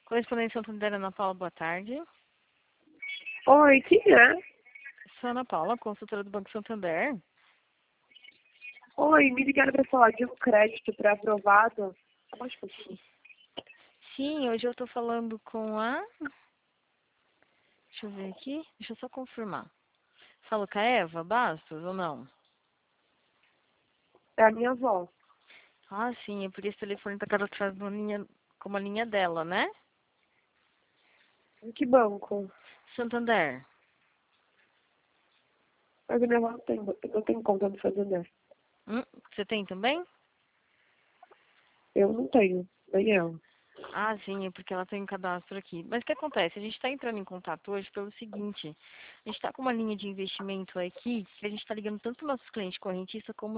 Correspondência Santander, Ana Paula, boa tarde. Oi, quem é? Sou Ana Paula, consultora do Banco Santander. Oi, me ligaram para falar de um crédito pré-aprovado. Mais um pouquinho. Sim, hoje eu tô falando com a... Deixa eu ver aqui, deixa eu só confirmar. Falo com a Eva Bastos ou não? É a minha avó. Ah, sim, é por esse telefone tá cadastrado na linha, como a linha dela, né? Em que banco? Santander. Mas a minha avó não tem conta no Santander. Você tem também? Eu não tenho, nem ela. Ah, sim, é porque ela tem um cadastro aqui. Mas o que acontece? A gente está entrando em contato hoje pelo seguinte. A gente está com uma linha de investimento aqui que a gente está ligando tanto nossos clientes correntistas como